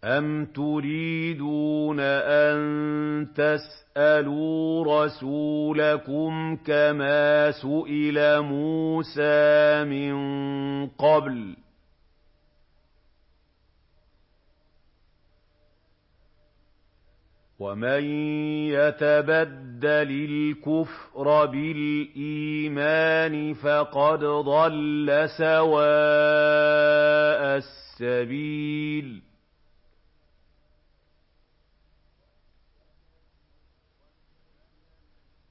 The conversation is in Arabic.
أَمْ تُرِيدُونَ أَن تَسْأَلُوا رَسُولَكُمْ كَمَا سُئِلَ مُوسَىٰ مِن قَبْلُ ۗ وَمَن يَتَبَدَّلِ الْكُفْرَ بِالْإِيمَانِ فَقَدْ ضَلَّ سَوَاءَ السَّبِيلِ